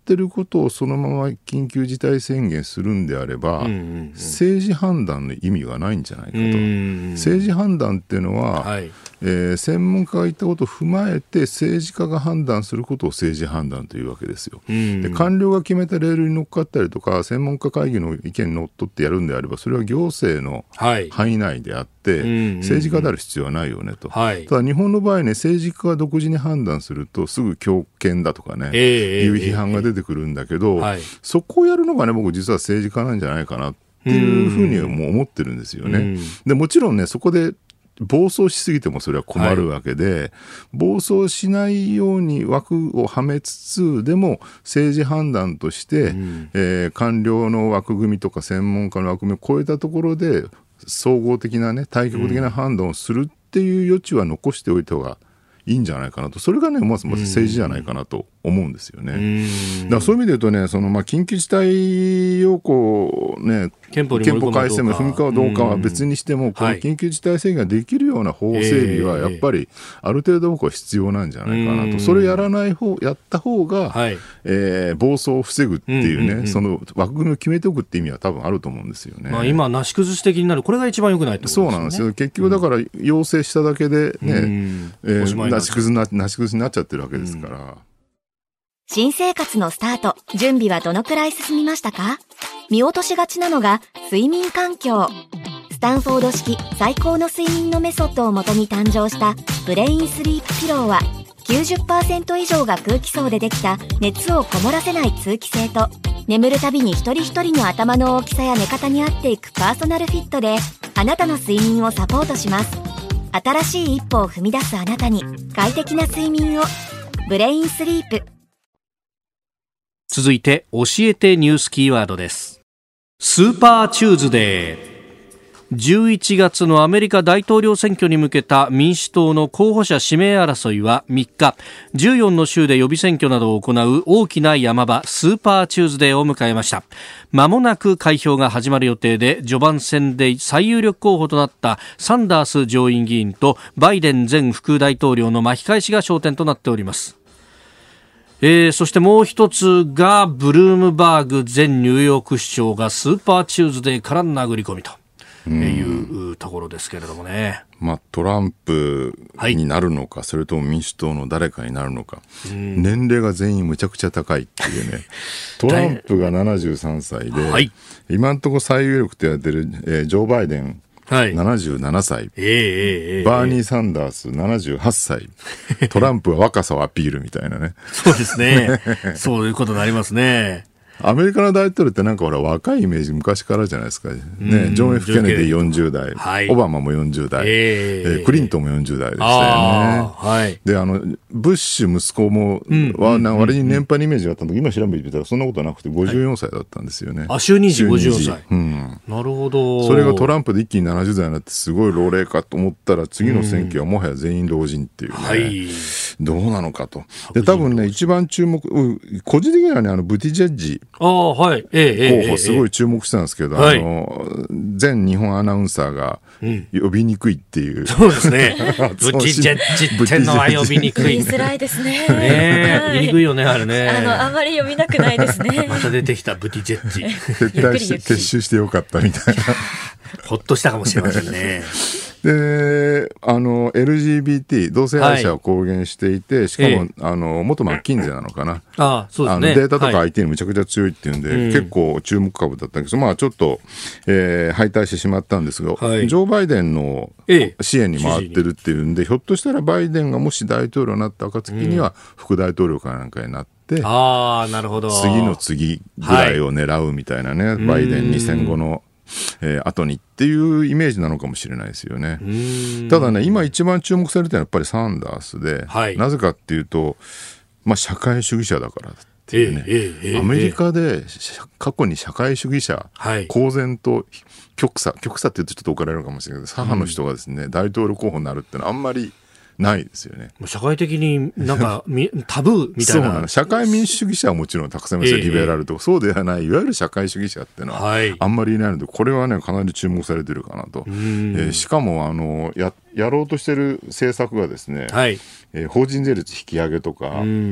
ってることをそのまま緊急事態宣言するんであれば、うんうんうん、政治判断の意味がないんじゃないかと。政治判断っていうのは、はい、えー、専門家が言ったことを踏まえて政治家が判断することを政治判断というわけですよ。で、官僚が決めたレールに乗っかったりとか専門家会議の意見にのっとってやるんであれば、それは行政の範囲内であって、はい、政治家である必要はないよねと、はい、ただ日本の場合ね、政治家が独自に判断するとすぐ強権だとかね、えー、いう批判が出てくるんだけど、えーはい、そこをやるのがね、僕実は政治家なんじゃないかなっていうふうにも思ってるんですよね。でもちろんね、そこで暴走しすぎてもそれは困るわけで、はい、暴走しないように枠をはめつつ、でも政治判断として、うんえー、官僚の枠組みとか専門家の枠組みを超えたところで総合的なね、対極的な判断をするっていう余地は残しておいた方がいいんじゃないかなと。それがね、まずまず政治じゃないかなと思うんですよね。うんだからそういう意味で言うとね、そのまあ緊急事態要項ね、憲法改正も踏み込むかどうかは別にしても、この緊急事態宣言ができるような法整備はやっぱりある程度僕は必要なんじゃないかなと。それやらない方、やった方が、はいえー、暴走を防ぐっていうね、うんうんうん、その枠組みを決めておくって意味は多分あると思うんですよね。 まあ、今なし崩し的になる、これが一番良くないってことですよね。 そうなんですよ。結局だから要請しただけでね、うんえー、なし崩しな、なし崩しになっちゃってるわけですから、うん新生活のスタート、準備はどのくらい進みましたか？見落としがちなのが睡眠環境。スタンフォード式最高の睡眠のメソッドをもとに誕生したブレインスリープピローは きゅうじゅっパーセント 以上が空気層でできた熱をこもらせない通気性と、眠るたびに一人一人の頭の大きさや寝方に合っていくパーソナルフィットであなたの睡眠をサポートします。新しい一歩を踏み出すあなたに快適な睡眠を。ブレインスリープ。 続いて教えてニュースキーワードです。スーパーチューズデー。じゅういちがつのアメリカ大統領選挙に向けた民主党の候補者指名争いはみっか、じゅうよんの州で予備選挙などを行う大きな山場スーパーチューズデーを迎えました。間もなく開票が始まる予定で、序盤戦で最有力候補となったサンダース上院議員とバイデン前副大統領の巻き返しが焦点となっております。えー、そしてもう一つがブルームバーグ前ニューヨーク市長がスーパーチューズデーから殴り込みというところですけれどもね、 まあ、トランプになるのか、はい、それとも民主党の誰かになるのか、年齢が全員むちゃくちゃ高いっていうねトランプがななじゅうさんさいで、はい、今のところ最有力と言われてる、えー、ジョー・バイデンはい、ななじゅうななさい、えー、バーニー・サンダースななじゅうはっさい、トランプは若さをアピールみたいなねそうですねそういうことになりますね。 アメリカの大統領ってなんかほら若いイメージ昔からじゃないですか、ね、ジョン・ F ・ケネディよんじゅうだい、はい、オバマもよんじゅうだい、えーえー、クリントンもよんじゅうだいでしたよね。はい、であのブッシュ息子も、うん、は割に年配のイメージがあったんだけど、今調べてみたらそんなことなくてごじゅうよんさいだったんですよね、 はい、あ就任時ごじゅうよんさい、うん、なるほど。 それがトランプで一気にななじゅうだいになってすごい老齢かと思ったら、次の選挙はもはや全員老人っていうね、はい、どうなのかと。で多分ね一番注目、個人的にはねあのブティジェッジあ、はい候補すごい注目したんですけど、はい、あの前日本アナウンサーが呼びにくいっていう、うん、 そうですねブティジェッジってのは呼びにくい、 言いづらいですねね、言いにくいよねあれね。 あのあまり呼びなくないですねまた出てきたブティジェッジ撤退して撤収してよかったみたいなほっとしたかもしれませんねであの エルジービーティー 同性愛者を公言していて、はい、しかも、えー、あの元マッキンゼなのかな、あそうですね、あのデータとか アイティー にむちゃくちゃ強いっていうんで、はい、結構注目株だったんですけど、まあ、ちょっと、えー、敗退してしまったんですが、はい、ジョー・バイデンの支援に回ってるっていうんで、えー、ひょっとしたらバイデンがもし大統領になった暁には、うん、副大統領かなんかになって、 あなるほど、 次の次ぐらいを狙うみたいなね、はい、バイデンに戦後のえー、後にっていうイメージなのかもしれないですよね。ただね今一番注目されてるのはやっぱりサンダースで、はい、なぜかっていうと、まあ、社会主義者だからっていうね、えーえーえー、アメリカで過去に社会主義者、はい、公然と極左極左って言うとちょっと怒られるかもしれないけど、左派の人がですね、うん、大統領候補になるってのはあんまりないですよね。 社会的になんかタブーみたいな。そうなの。 社会民主主義者はもちろんたくさんいますよ、えー、リベラルとか、そうではないいわゆる社会主義者っていうのはあんまりいないので、これはねかなり注目されてるかなと、えー、しかもあの や, やろうとしてる政策がですね、はい、えー、法人税率引き上げとか、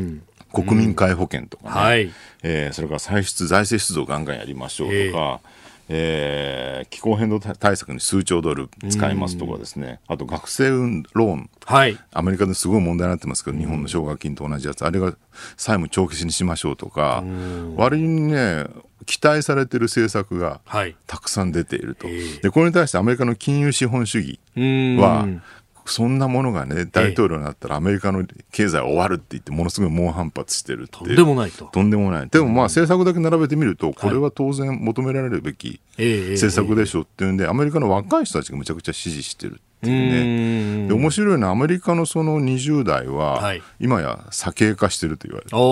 国民皆保険とかね、 うんはい、 えー、それから歳出財政出動ガンガンやりましょうとか、えーえー、気候変動対策に数兆ドル使いますとかですね、あと学生ローン、はい、アメリカですごい問題になってますけど、日本の奨学金と同じやつ、あれが債務帳消しにしましょうとか、割にね期待されている政策がたくさん出ていると、はい、でこれに対してアメリカの金融資本主義はそんなものがね大統領になったらアメリカの経済は終わるって言ってものすごい猛反発してるって、 とんでもないととんでもないでもまあ政策だけ並べてみるとこれは当然求められるべき政策でしょっていうんでアメリカの若い人たちがむちゃくちゃ支持してるっていうね。で面白いのはアメリカのそのにじゅう代は今や左傾化してると言われて、はい、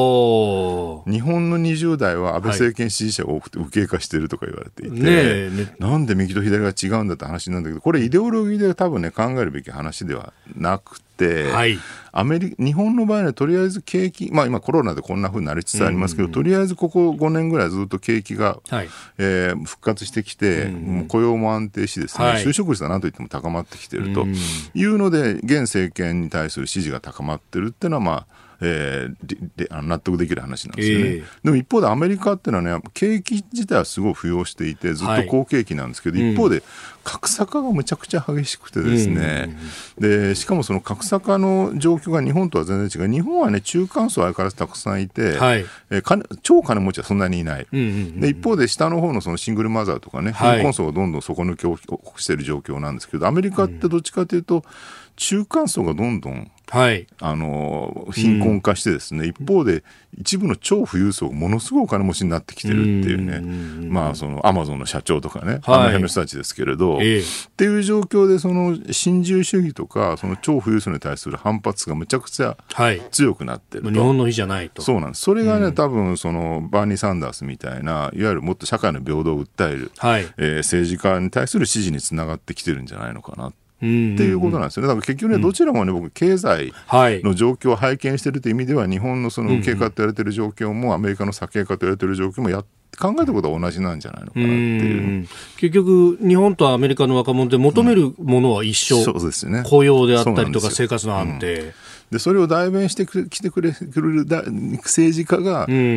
日本のにじゅう代は安倍政権支持者が多くて右傾化してるとか言われていて、はいねね、なんで右と左が違うんだって話なんだけどこれイデオロギーで多分ね考えるべき話ではなくて、はい、アメリ日本の場合はとりあえず景気、まあ、今コロナでこんな風になりつつありますけど、うんうん、とりあえずここごねんぐらいずっと景気が、はいえー、復活してきて、うんうん、もう雇用も安定しですね、はい、就職率が何といっても高まってきているというので、現政権に対する支持が高まっているっていうのはまあえー、であの納得できる話なんですよね、えー、でも一方でアメリカっていうのはね景気自体はすごい浮揚していてずっと好景気なんですけど、はい、一方で格差化がむちゃくちゃ激しくてですね、うん、でしかもその格差化の状況が日本とは全然違う。日本はね中間層相変わらずたくさんいて、はいえー、金超金持ちはそんなにいない、うんうんうん、で一方で下の方のそのシングルマザーとかね貧困層がどんどん底抜けを起こしている状況なんですけどアメリカってどっちかというと中間層がどんどんはい、あの貧困化してですね、うん、一方で一部の超富裕層がものすごいお金持ちになってきてるっていうね、うんまあそのアマゾンの社長とかね、はい、あの辺の人たちですけれど、えー、っていう状況でその新自由主義とかその超富裕層に対する反発がむちゃくちゃ強くなってると、はい、 日本の日じゃないと。 そうなんです。それがね、うん、多分そのバーニー・サンダースみたいないわゆるもっと社会の平等を訴える、はいえー、政治家に対する支持につながってきてるんじゃないのかなっていうことなんですよね。だから結局ね、どちらもね、僕経済の状況を拝見しているという意味では、日本のその右傾化と言われている状況もアメリカの左傾化と言われている状況もや考えたことは同じなんじゃないのかなっていう。 結局日本とアメリカの若者で求めるものは一緒、うん、そうですね、雇用であったりとか生活の安定、 でそれを代弁してきてくれる政治家が、うんうんうん、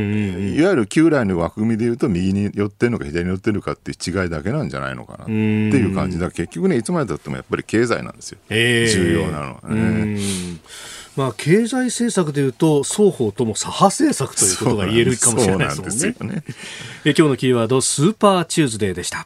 いわゆる旧来の枠組みでいうと右に寄ってるのか左に寄ってるのかっていう違いだけなんじゃないのかなっていう感じだ。結局ねいつまでたってもやっぱり経済なんですよ、えー、重要なのはね。うんまあ、経済政策でいうと双方とも左派政策ということが言えるかもしれないですもんね。そうなんですよね。え今日のキーワードスーパーチューズデーでした。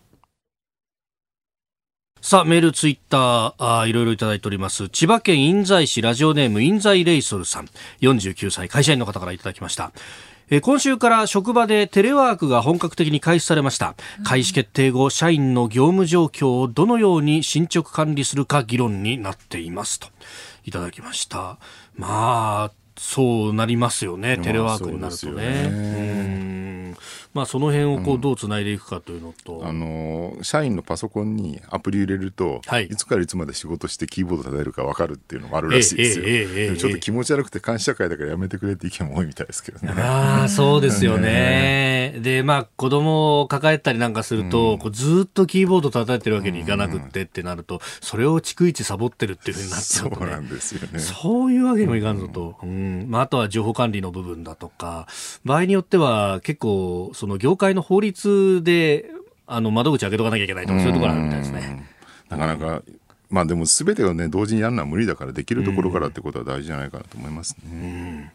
さあメールツイッターあいろいろいただいております。千葉県印西市ラジオネーム印西レイソルさんよんじゅうきゅうさい会社員の方からいただきました。え今週から職場でテレワークが本格的に開始されました。開始決定後社員の業務状況をどのように進捗管理するか議論になっていますといただきました。まあそうなりますよね、テレワークになるとね。うんまあ、その辺をこうどうつないでいくかというのと、 うん、あの社員のパソコンにアプリ入れると、はい、いつからいつまで仕事してキーボード叩けるか分かるっていうのもあるらしいですよ、ええええええ、ちょっと気持ち悪くて監視社会だからやめてくれって意見も多いみたいですけどね。 あそうですよねで、まあ、子供を抱えたりなんかすると、うん、こうずっとキーボード叩いてるわけにいかなくってってなると、それを逐一サボってるっていう風になっちゃうと、ね、 そうなんですよね。 そういうわけにもいかんぞと、うんうんまあ、あとは情報管理の部分だとか場合によっては結構その業界の法律であの窓口開けとかなきゃいけないとかそういうところあるみたいですね。 なかなかまあでも全てをね同時にやるのは無理だからできるところからってことは大事じゃないかなと思いますね。うん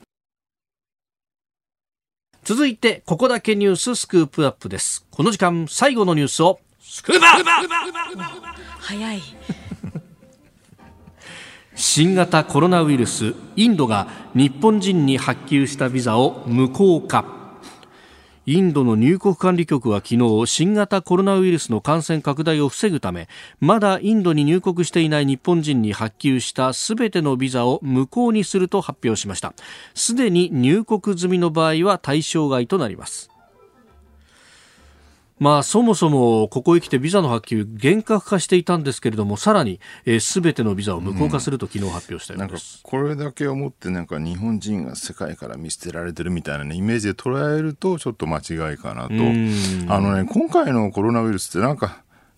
続いてここだけニューススクープアップです。この時間最後のニュースをスクープアップ早い新型コロナウイルスインドが日本人に発給したビザを無効化。インドの入国管理局は昨日新型コロナウイルスの感染拡大を防ぐためまだインドに入国していない日本人に発給したすべてのビザを無効にすると発表しました。すでに入国済みの場合は対象外となります。まあ、そもそもここへ来てビザの発給厳格化していたんですけれどもさらにすべてのビザを無効化すると昨日発表したようです、 うん、なんかこれだけをもってなんか日本人が世界から見捨てられてるみたいな、ね、イメージで捉えるとちょっと間違いかなと。あの、ね、今回のコロナウイルスってなんか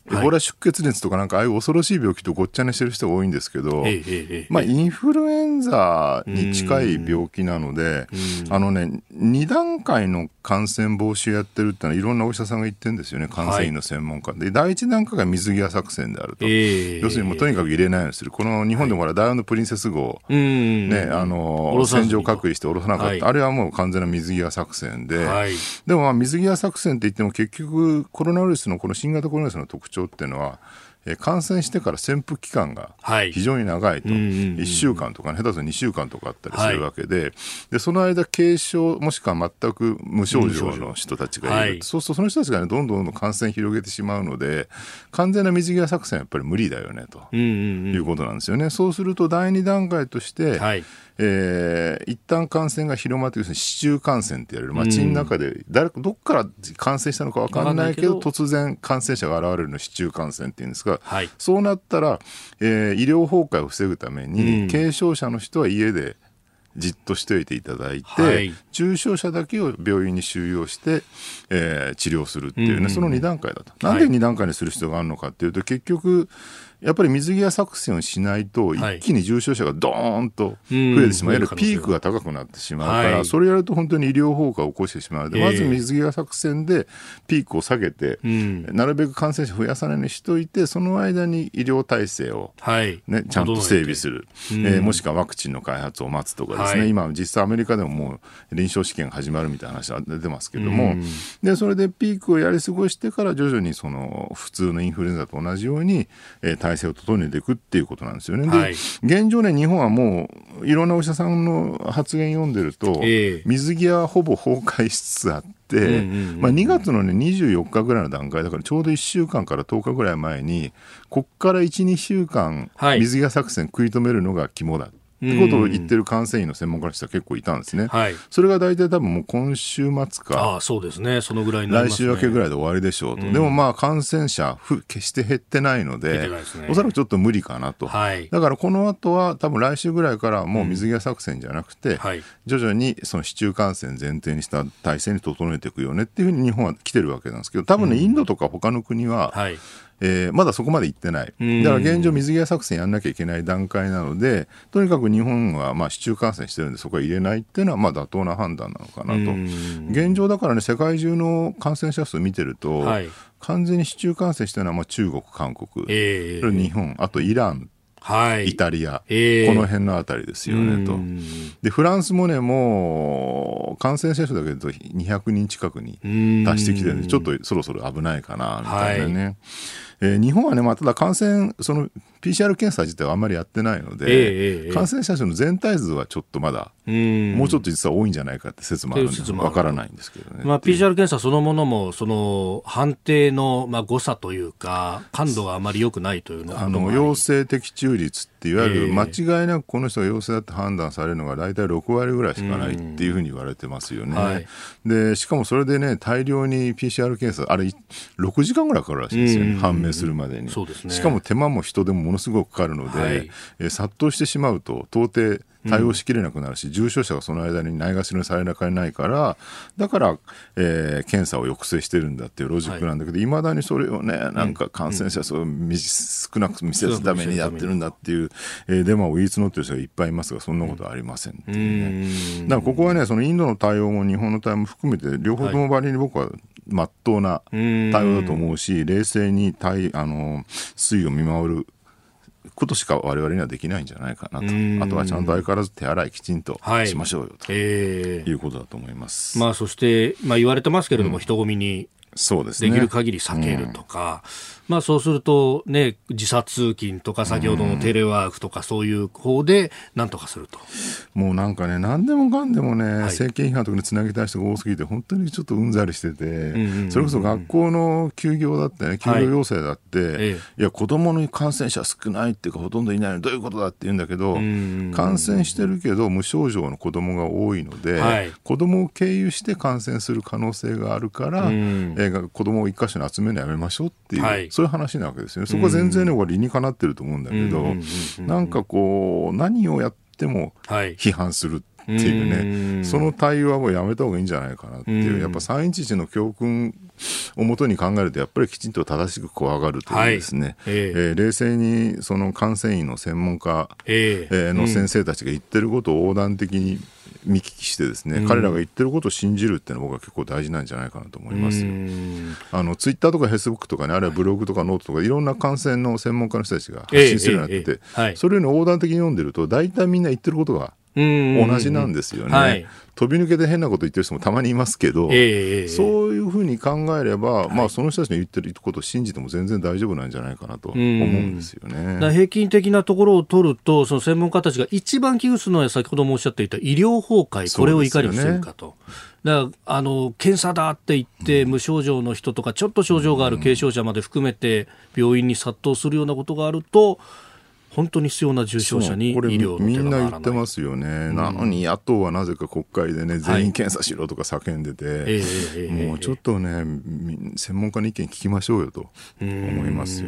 エボラ出血熱とかなんかああいう恐ろしい病気とごっちゃにしてる人が多いんですけど、まあ、インフルエンザに近い病気なので、あのね、に段階の感染防止をやってるってのはいろんなお医者さんが言ってるんですよね、感染医の専門家で。だいいち段階が水際作戦であると、要するにもうとにかく入れないようにする。この日本でもほらダイヤモンドプリンセス号、ね、あの船上隔離して下ろさなかった、はい、あれはもう完全な水際作戦で、はい、でもまあ水際作戦って言っても結局コロナウイルスのこの新型コロナウイルスの特徴っていうのは、え感染してから潜伏期間が非常に長いと、はい、いっしゅうかんとか、ね、下手するとにしゅうかんとかあったりするわけで、はい、でその間軽症もしくは全く無症状の人たちがいる、はい、そうするとその人たちが、ね、どんどんどん感染広げてしまうので、完全な水際作戦はやっぱり無理だよねということなんですよね。そうするとだいに段階として、はい、えー、一旦感染が広まって、市中感染って言われる、街の中で誰かどっから感染したのか分からないけど突然感染者が現れるのを市中感染っていうんですが、はい、そうなったら、えー、医療崩壊を防ぐために、うん、軽症者の人は家でじっとしておいていただいて、はい、重症者だけを病院に収容して、えー、治療するっていうね、うん、そのに段階だと。なんでに段階にする必要があるのかっていうと、結局やっぱり水際作戦をしないと一気に重症者がドーンと増えてしまう、はい、ピークが高くなってしまうから、はい、それやると本当に医療崩壊を起こしてしまうので、まず水際作戦でピークを下げて、えー、なるべく感染者増やさないようにしておいて、その間に医療体制を、ね、はい、ちゃんと整備する、えー、もしくはワクチンの開発を待つとかですね、はい、今実際アメリカでももう臨床試験が始まるみたいな話が出てますけども、でそれでピークをやり過ごしてから徐々にその普通のインフルエンザと同じように、えー、体制を整えていくっていうことなんですよね。で、はい、現状ね、日本はもういろんなお医者さんの発言読んでると、えー、水際はほぼ崩壊しつつあって、うんうんうん、まあ、にがつの、ね、にじゅうよっかぐらいの段階だからちょうどいっしゅうかんからとおかぐらい前にこっから いちにしゅうかん水際作戦食い止めるのが肝だってことを言ってる感染医の専門家の人は結構いたんですね、はい、それが大体多分もう今週末か、 あ、そうですね、そのぐらいになりますね、 来週明けぐらいで終わりでしょうと、うん、でもまあ感染者決して減ってないの で, で、ね、おそらくちょっと無理かなと、はい、だからこの後は多分来週ぐらいからもう水際作戦じゃなくて、うん、はい、徐々にその市中感染前提にした体制に整えていくよねっていうふうに日本は来てるわけなんですけど、多分ね、インドとか他の国は、うん、はい、えー、まだそこまで行ってない。だから現状水際作戦やんなきゃいけない段階なので、とにかく日本はまあ市中感染してるんでそこは入れないっていうのはまあ妥当な判断なのかなと。現状だからね、世界中の感染者数見てると、はい、完全に市中感染してるのはまあ中国、韓国、えー、日本、あとイラン、はい、イタリア、えー、この辺のあたりですよねと。でフランスもね、もう感染者数だけでとにひゃくにん近くに達してきてるんで、ちょっとそろそろ危ないかなみたいなね、はい、えー、日本はね、まあ、ただ感染その ピーシーアール 検査自体はあんまりやってないので、えー、感染者数の全体数はちょっとまだもうちょっと実は多いんじゃないかって説もあるんでわからないんですけどね、 まあ、ピーシーアール 検査そのものもその判定のまあ誤差というか感度があまり良くないというのがあの陽性的中率っていわゆる間違いなくこの人が陽性だって判断されるのが大体ろくわりぐらいしかないっていうふうに言われてますよね、はい、でしかもそれでね、大量に ピーシーアール 検査あれろくじかんぐらいかかるらしいですよね、判明するまでに。そうですね、しかも手間も人でもものすごくかかるので、はい、えー、殺到してしまうと到底対応しきれなくなるし、うん、重症者がその間にないがしろにされなきゃいけないから、だから、えー、検査を抑制してるんだっていうロジックなんだけど、はいまだにそれをね、なんか感染者数を少なく見せるためにやってるんだっていう、えー、デマを言い募ってる人がいっぱいいますが、そんなことはありませんっていうね。だからここはね、そのインドの対応も日本の対応も含めて両方とも割に僕は真っ当な対応だと思うし、冷静に対あの推移を見守ることしか我々にはできないんじゃないかなと。あとはちゃんと相変わらず手洗いきちんとしましょうよ、はい、ということだと思います、 まあ、そして、まあ、言われてますけれども、うん、人混みにそうですね、 できる限り避けるとか、うん、まあ、そうすると、ね、時差通勤とか先ほどのテレワークとかそういう方でなんとかすると。 もうなんかね、何でもかんでもね、はい、政権批判とかにつなげたい人が多すぎて本当にちょっとうんざりしてて、うんうんうん、それこそ学校の休業だってね、休業要請だって、はい、いや子供の感染者少ないっていうかほとんどいないのどういうことだって言うんだけど、うんうん、感染してるけど無症状の子供が多いので、はい、子供を経由して感染する可能性があるから、うん、えー、子供を一箇所に集めるのやめましょうっていう、はい、そういう話なわけですよね。そこは全然ね、これ理にかなってると思うんだけど、なんかこう何をやっても批判するっていうね、はい、その対応はもうやめた方がいいんじゃないかなっていう、やっぱさんいちいちの教訓をもとに考えるとやっぱりきちんと正しく怖がるというですね、はい、えーえー、冷静にその感染医の専門家、えーえー、の先生たちが言ってることを横断的に見聞きしてですね、うん、彼らが言ってることを信じるっていうのは僕は結構大事なんじゃないかなと思いますよ。あのツイッターとかフェイスブックとかね、あるいはブログとかノートとかいろんな感染の専門家の人たちが発信するようになってて、えーえーはい、それを横断的に読んでると大体みんな言ってることが同じなんですよね、はい、飛び抜けて変なこと言ってる人もたまにいますけど、えー、そういうふうに考えれば、はい、まあ、その人たちの言ってることを信じても全然大丈夫なんじゃないかなと思うんですよね。 だ平均的なところを取ると、その専門家たちが一番危惧するのは先ほどもおっしゃっていた医療崩壊、これをいかに防ぐかと。だからあの検査だって言って無症状の人とかちょっと症状がある軽症者まで含めて病院に殺到するようなことがあると、本当に必要な重症者に医療の手が回らない。 みんな言ってますよね、うん、なのに野党はなぜか国会でね、全員検査しろとか叫んでて、はい、えー、もうちょっとね専門家の意見聞きましょうよと思いますよ。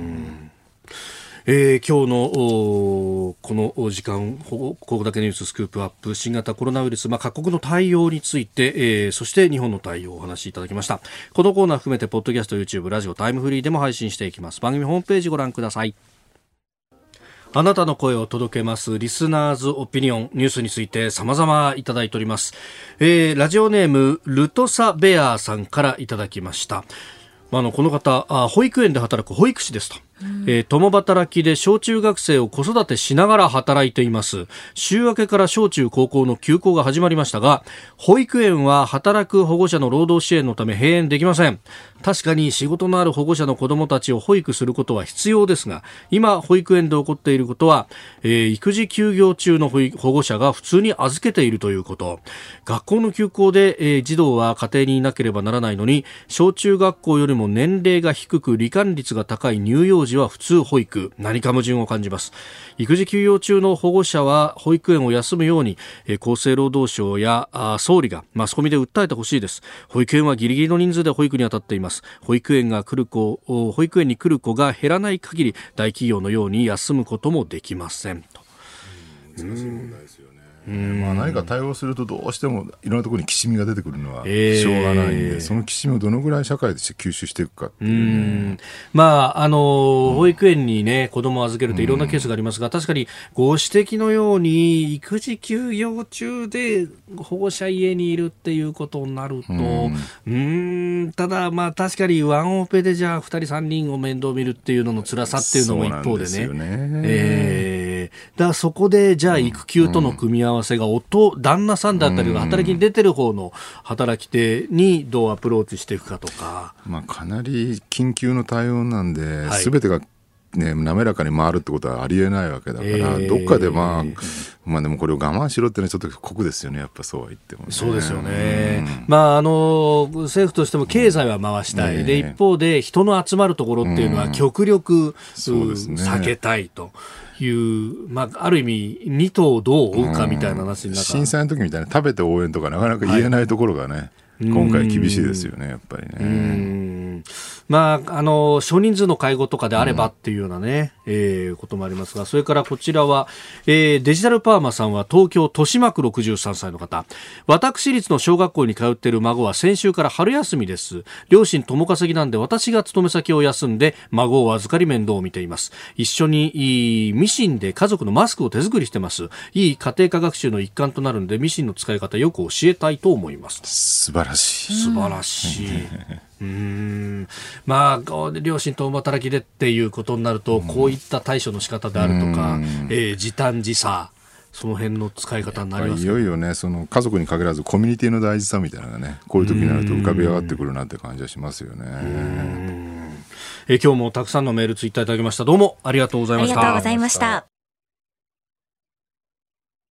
えー、今日のこの時間、ここだけニューススクープアップ、新型コロナウイルス、まあ、各国の対応について、えー、そして日本の対応をお話しいただきました。このコーナー含めてポッドキャスト、YouTube、ラジオ、タイムフリーでも配信していきます。番組ホームページご覧ください。あなたの声を届けますリスナーズオピニオン、ニュースについて様々いただいております。えー、ラジオネームルトサベアーさんからいただきました。あのこの方、あ保育園で働く保育士ですと、えー、共働きで小中学生を子育てしながら働いています。週明けから小中高校の休校が始まりましたが、保育園は働く保護者の労働支援のため閉園できません。確かに仕事のある保護者の子どもたちを保育することは必要ですが、今保育園で起こっていることは、えー、育児休業中の保護者が普通に預けているということ。学校の休校で、えー、児童は家庭にいなければならないのに、小中学校よりも年齢が低く罹患率が高い乳幼児は普通保育、何か矛盾を感じます。育児休業中の保護者は保育園を休むように、えー、厚生労働省やあ総理がマスコミで訴えてほしいです。保育園はギリギリの人数で保育に当たっています。保育園が来る子、保育園に来る子が減らない限り、大企業のように休むこともできませんと。 難しい問題ですよね。まあ、何か対応するとどうしてもいろんなところにきしみが出てくるのはしょうがないんで、えー、そのきしみをどのぐらい社会として吸収していくかっていう、ね、うんまああのー、保育園にね子供を預けるといろんなケースがありますが、確かにご指摘のように育児休業中で保護者家にいるっていうことになると、うんうんただまあ確かにワンオペでじゃあふたりさんにんを面倒見るっていうのの辛さっていうのも一方でね、そうなんですよね、えー、だからそこでじゃあ育休との組み合わせ合わせが夫旦那さんだったり働きに出てる方の働き手にどうアプローチしていくかとか、 まあ、かなり緊急の対応なんで、はい、全てがね、滑らかに回るってことはありえないわけだから、えー、どっかでまあ、まあでもこれを我慢しろってのはちょっと酷ですよね、やっぱそうは言っても、ね、 そうですよね、うんまあ、あの政府としても経済は回したい、うん、で一方で人の集まるところっていうのは極力、うんそうですね、避けたいという、まあ、ある意味二頭をどう追うかみたいな話になった、 震災の時みたいに食べて応援とかなかなか言えないところがね、はい今回厳しいですよね、やっぱりね。うんまあ、あの少人数の会合とかであればっていうようなね、うんえー、こともありますが、それからこちらは、えー、デジタルパーマさんは東京豊島区ろくじゅうさんさいの方。私立の小学校に通っている孫は先週から春休みです。両親共稼ぎなんで私が勤め先を休んで孫を預かり面倒を見ています。一緒にいいミシンで家族のマスクを手作りしてます。いい家庭科学習の一環となるのでミシンの使い方よく教えたいと思います。 素晴らしい素晴らしい。うーんまあ両親共働きでっていうことになると、うん、こういった対処の仕方であるとか、えー、時短時差その辺の使い方になりますか。 いよいよねその家族に限らずコミュニティの大事さみたいなのがねこういう時になると浮かび上がってくるなって感じはしますよね。 うんえー、今日もたくさんのメールツイッターいただきました。どうもありがとうございました。 ありがとうございました。